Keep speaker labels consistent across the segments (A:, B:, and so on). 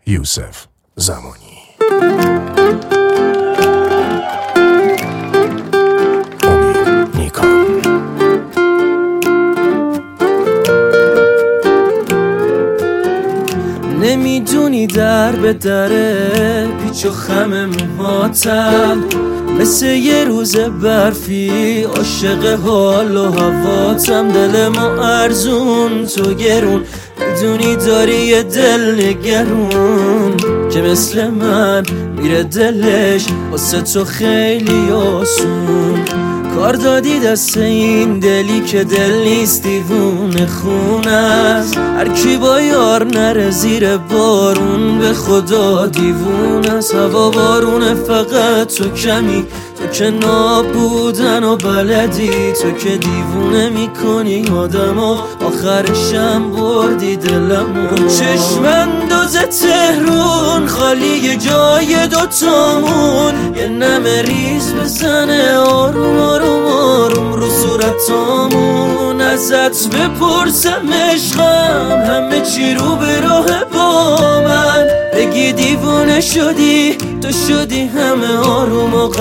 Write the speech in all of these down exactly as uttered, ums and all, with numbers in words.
A: یوسف زمانی. امید نیکان.
B: نمیدونی در به دره پیچ و خم موهاتم، مثل یه روز برفی عاشق حال و هواتم. دل ما ارزون تو گرون، میدونی داری یه دل نگرون که مثل من میره دلش واسه تو خیلی آسون. کار دادی دست این دلی که دل نیست دیوونه خونه است. هر کی با یار نره زیر بارون به خدا دیوونه است. هوا بارونه فقط تو کمی، تو که نابودن و بلدی، تو که دیوونه میکنی آدمو، آخرشم بردی دلمو. چشم انداز تهرون خالی جای دوتامون، یه نمه ریز بزنه آروم آروم آروم رو صورتامون. ازت بپرسم عشقم همه چی رو به راه با من، بگی دیوونه شدی تو شدی همه آروم و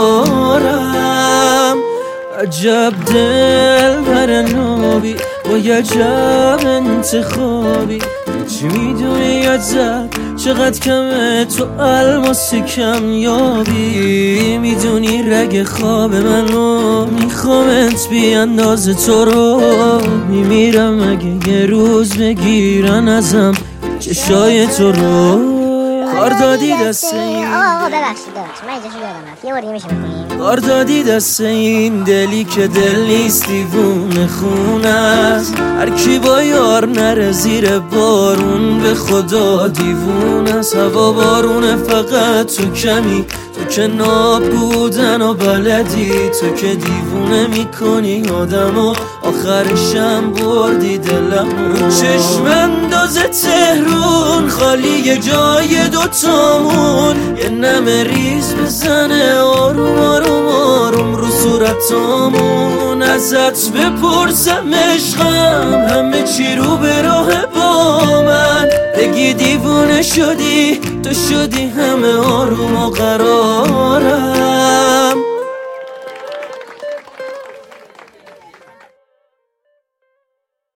B: قرارم. عجب دل بر نابی با عجب انتخابی، چی میدونی ازت چقدر کمه تو الماس کم یابی. میدونی رگ خواب منو میخوامت بی اندازه تو رو میمیرم اگه یه روز بگیرن ازم چشای تو رو. کار دادی دست این
C: آقا آقا ببخشید ببخشید من اینجاشو یادم رفت، یه بار دیگه میشه بکنیم؟
B: کار دادی دست این دلی که دل نیست دیوونه خونه است. هر کی با یار نره زیر بارون به خدا دیوونه است. هوا بارونه فقط تو کمی، تو که نابودن و بلدی، تو که دیوونه میکنی آدمو، آخرشم بردی دلمو. چشم انداز تهرون خالی جای دوتامون، یه نمه ریز بزنه آروم آروم آروم رو صورتامون. ازت بپرسم عشقم همه چی رو به راه با من، بگی دیوونه شدی تو شدی همه آروم و قرارم.